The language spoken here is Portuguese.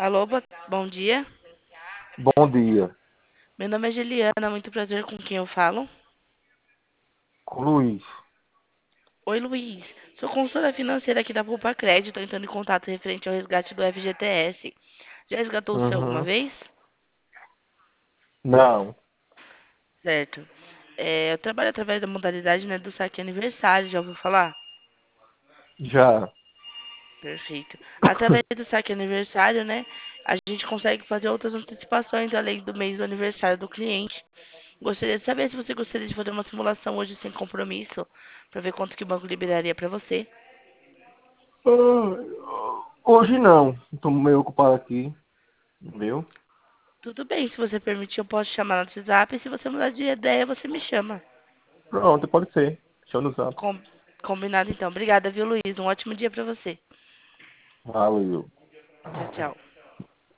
Alô, bom dia. Bom dia, Meu nome é Juliana, muito prazer com quem eu falo. com Luiz. Oi, Luiz. Sou consultora financeira aqui da Poupa Crédito, entrando em contato referente ao resgate do FGTS. Já resgatou o seu alguma Uhum. vez? Não, Certo. Eu trabalho através da modalidade, né, do saque aniversário, já ouviu falar? já. Perfeito. Através do saque aniversário, né, a gente consegue fazer outras antecipações além do mês do aniversário do cliente. Gostaria de saber se você gostaria de fazer uma simulação hoje sem compromisso, para ver quanto que o banco liberaria para você. Hoje não, estou meio ocupado aqui, viu? Tudo bem, se você permitir, eu posso chamar no WhatsApp. E se você mudar de ideia, você me chama. Pronto, pode ser. Deixa eu no zap. Com- Combinado então. Obrigada, viu, Luiz? Um ótimo dia para você. Valeu. Tchau, tchau.